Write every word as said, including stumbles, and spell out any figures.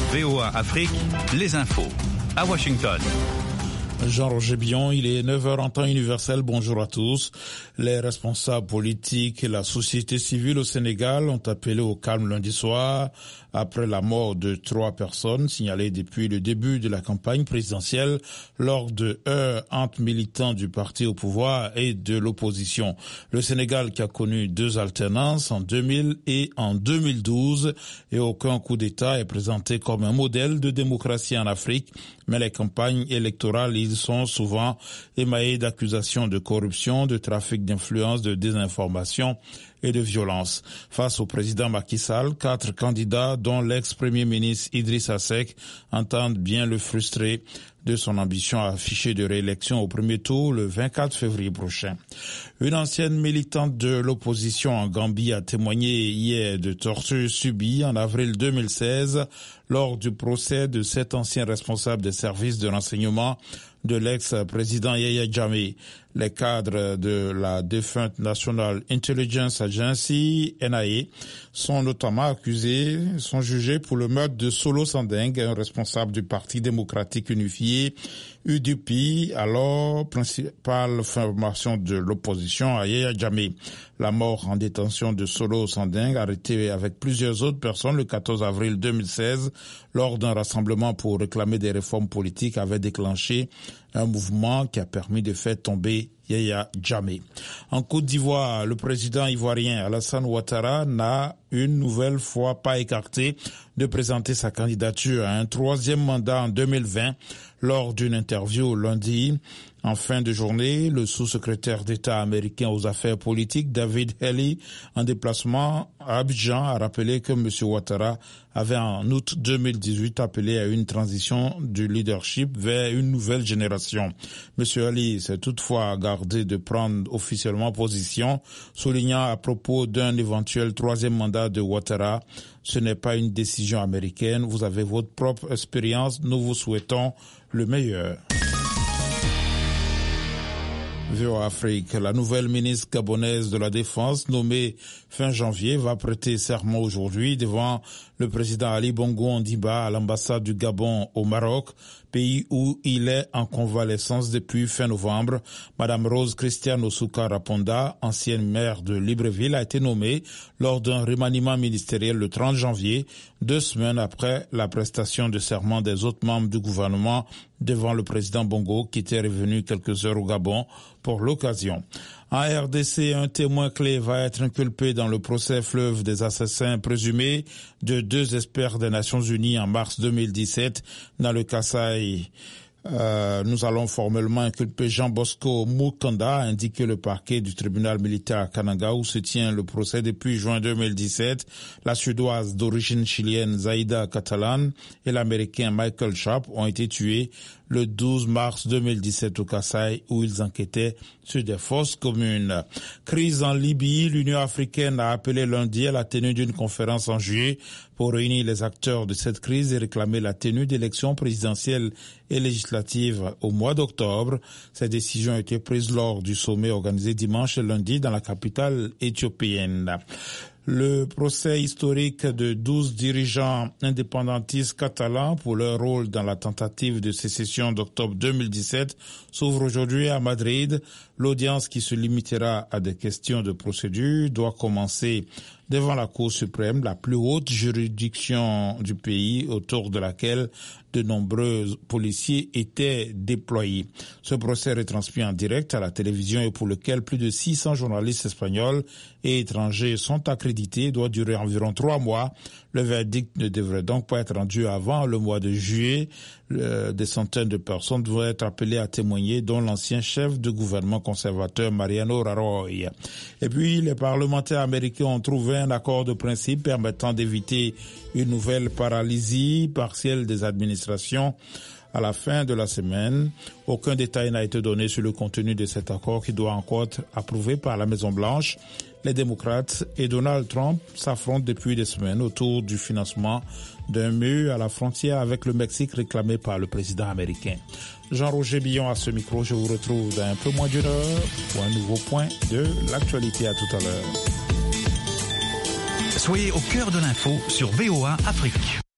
V O A Afrique, les infos. À Washington. Jean-Roger Billon, il est neuf heures en temps universel. Bonjour à tous. Les responsables politiques et la société civile au Sénégal ont appelé au calme lundi soir après la mort de trois personnes signalées depuis le début de la campagne présidentielle lors de heurts entre militants du parti au pouvoir et de l'opposition. Le Sénégal qui a connu deux alternances en deux mille et en deux mille douze et aucun coup d'État est présenté comme un modèle de démocratie en Afrique, mais les campagnes électorales ils sont souvent émaillés d'accusations de corruption, de trafic d'influence, de désinformation et de violence. Face au président Macky Sall, quatre candidats, dont l'ex-premier ministre Idrissa Seck, entendent bien le frustrer de son ambition affichée de réélection au premier tour le vingt-quatre février prochain. Une ancienne militante de l'opposition en Gambie a témoigné hier de tortures subies en avril deux mille seize lors du procès de sept anciens responsables des services de renseignement de l'ex-président Yahya Jammeh. Les cadres de la défunte National Intelligence Agency, N I A, sont notamment accusés, sont jugés pour le meurtre de Solo Sandeng, un responsable du Parti démocratique unifié, U D P, alors principale formation de l'opposition à Yahya Jammeh. La mort en détention de Solo Sandeng, arrêté avec plusieurs autres personnes le quatorze avril deux mille seize, lors d'un rassemblement pour réclamer des réformes politiques, avait déclenché un mouvement qui a permis de faire tomber Yahya Jammeh. En Côte d'Ivoire, le président ivoirien Alassane Ouattara n'a une nouvelle fois pas écarté de présenter sa candidature à un troisième mandat en deux mille vingt lors d'une interview lundi. En fin de journée, le sous-secrétaire d'État américain aux affaires politiques, David Haley, en déplacement à Abidjan, a rappelé que M. Ouattara avait en août deux mille dix-huit appelé à une transition du leadership vers une nouvelle génération. M. Haley s'est toutefois gardé de prendre officiellement position, soulignant à propos d'un éventuel troisième mandat de Ouattara: ce n'est pas une décision américaine, vous avez votre propre expérience, nous vous souhaitons le meilleur. V O A Afrique, la nouvelle ministre gabonaise de la Défense, nommée fin janvier, va prêter serment aujourd'hui devant le président Ali Bongo Ondimba à l'ambassade du Gabon au Maroc, pays où il est en convalescence depuis fin novembre. Madame Rose Christiane Osuka Raponda, ancienne maire de Libreville, a été nommée lors d'un remaniement ministériel le trente janvier, deux semaines après la prestation de serment des autres membres du gouvernement devant le président Bongo, qui était revenu quelques heures au Gabon pour l'occasion. En R D C, un témoin clé va être inculpé dans le procès fleuve des assassins présumés de deux experts des Nations Unies en mars deux mille dix-sept dans le Kasaï. Euh, nous allons formellement inculper Jean Bosco Mukanda, a indiqué le parquet du tribunal militaire à Kananga où se tient le procès depuis juin deux mille dix-sept. La Suédoise d'origine chilienne Zaida Catalan et l'Américain Michael Sharp ont été tués le douze mars deux mille dix-sept au Kasaï où ils enquêtaient sur des fosses communes. Crise en Libye, l'Union africaine a appelé lundi à la tenue d'une conférence en juillet pour réunir les acteurs de cette crise et réclamer la tenue d'élections présidentielles et législatives au mois d'octobre. Cette décision a été prise lors du sommet organisé dimanche et lundi dans la capitale éthiopienne. Le procès historique de douze dirigeants indépendantistes catalans pour leur rôle dans la tentative de sécession d'octobre deux mille dix-sept s'ouvre aujourd'hui à Madrid. L'audience, qui se limitera à des questions de procédure, doit commencer devant la Cour suprême, la plus haute juridiction du pays, autour de laquelle de nombreux policiers étaient déployés. Ce procès retransmis en direct à la télévision et pour lequel plus de six cents journalistes espagnols et étrangers sont accrédités doit durer environ trois mois. Le verdict ne devrait donc pas être rendu avant le mois de juillet. Le, des centaines de personnes devraient être appelées à témoigner, dont l'ancien chef de gouvernement conservateur Mariano Rajoy. Et puis, les parlementaires américains ont trouvé un accord de principe permettant d'éviter une nouvelle paralysie partielle des administrations à la fin de la semaine. Aucun détail n'a été donné sur le contenu de cet accord qui doit encore être approuvé par la Maison-Blanche. Les démocrates et Donald Trump s'affrontent depuis des semaines autour du financement d'un mur à la frontière avec le Mexique réclamé par le président américain. Jean-Roger Billon à ce micro. Je vous retrouve dans un peu moins d'une heure pour un nouveau point de l'actualité. À tout à l'heure. Soyez au cœur de l'info sur V O A Afrique.